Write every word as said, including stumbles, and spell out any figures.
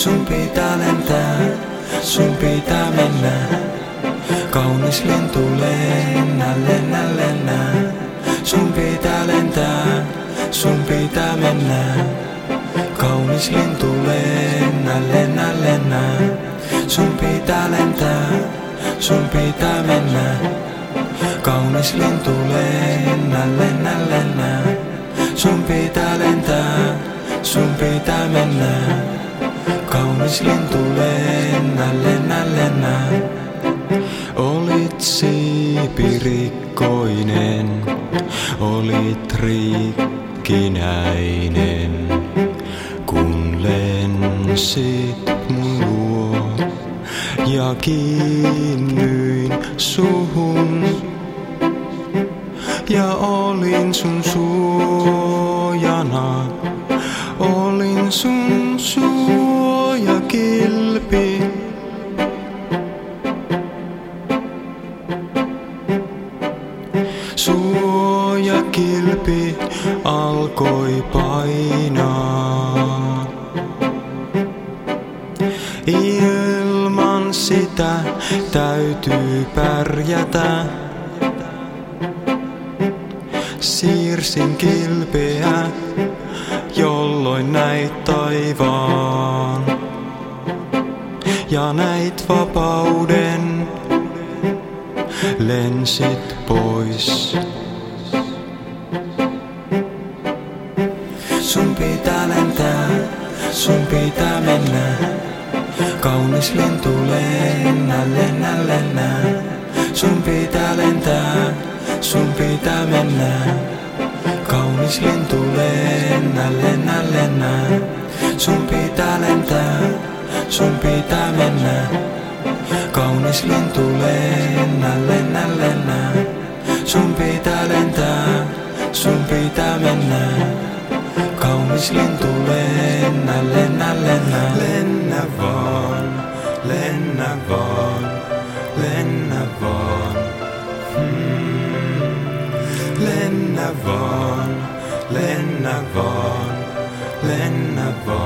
Sun pitää lentää, sun pitää mennä. Kaunis lintu lennä, lennä, lennä. Sun pitää lentää, sun pitää mennä. Kaunis lintu lennä, lennä, lennä. Sun pitää lentää, sun pitää mennä. Kaunis lintu lennä, lennä, lennä. Sun pitää lentää, sun pitää mennä. Kaunis lintu lennä, lennä, lennä. Olit siipirikkoinen, olit rikkinäinen, kun lensit mun luo ja kiinnyin suhun ja olin sun suojana, olin sun suojakilpi. Suojakilpi alkoi painaa. Ilman sitä täytyy pärjätä. Siirsin kilpeä, jolloin näit taivaan ja näit vapauden. Lensit pois. Sun pitää lentää, sun pitää mennä. Kaunis lintu lennä, lennä, lennä. Sun pitää lentää, sun pitää mennä. Kaunis lintu lennä, lennä, lennä. Sun pitää lentää, sun pitää mennä. Kaunis lintu lennä, lennä, lennä. Sun pitää lentää, sun pitää mennä. Kaunis lintu lennä, lennä, lennä. Lennä vaan, lennä vaan, lennä vaan. Hmm. Lennä vaan, lennä vaan, lennä vaan.